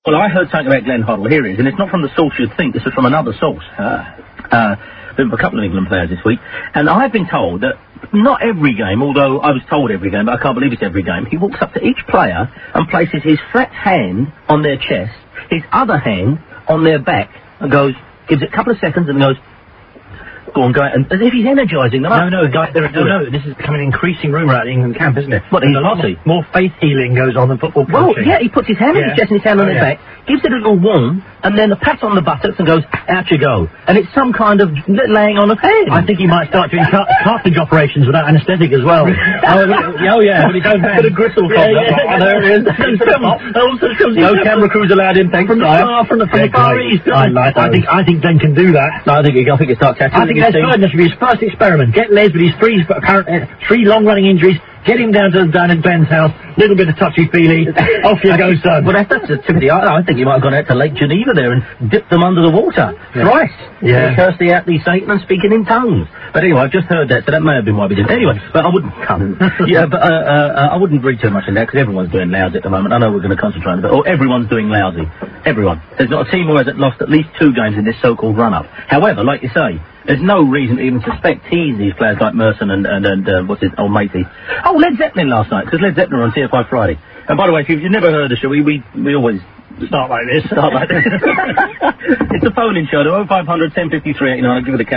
Well, I heard something about Glenn Hoddle. Here it is, and it's not from the source you'd think. This is from another source. Been with a couple of England players this week, and I've been told that not every game, although I was told every game, but I can't believe it's every game, he walks up to each player and places his flat hand on their chest, his other hand on their back, and gives it a couple of seconds and goes, go on, and as if he's energising them up. No, this is becoming an increasing rumour out of the England camp, isn't it? What, he's lossy? More faith healing goes on than football coaching. Well, yeah, he puts his hand on his chest and his hand on his back, gives it a little warm, and then a pat on the buttocks and goes, out you go. And it's some kind of laying on of hands. I think he might start doing cartilage operations without anaesthetic as well. Oh, yeah, but he goes back. Bit of gristle comes up. There it is. No camera crews allowed in, thanks, Sire. From the Far East. I think Glenn can do that. No, I think he'll start catching. I think that's fine. That should be his first experiment. Get Les with his three long-running injuries. Get him down in Glenn's house. Little bit of touchy-feely. Off you go, son. Well, that's Timothy. I think he might have gone out to Lake Geneva there and dipped them under the water. Thrice. Yeah. Cursed the out these Satan and speaking in tongues. But anyway, I've just heard that, so that may have been why we did. Anyway, but I wouldn't I wouldn't read too much in that because everyone's doing lousy at the moment. I know we're going to concentrate on it, but everyone's doing lousy. Everyone. There's not a team who hasn't lost at least 2 games in this so-called run-up. However, like you say, there's no reason to even suspect these players like Merson and what's his old matey. Oh, Led Zeppelin last night, because Led Zeppelin were on TFI Friday. And by the way, if you've never heard the show, we always start like this. It's a phone-in show, 0500 1053 89. I'll give it a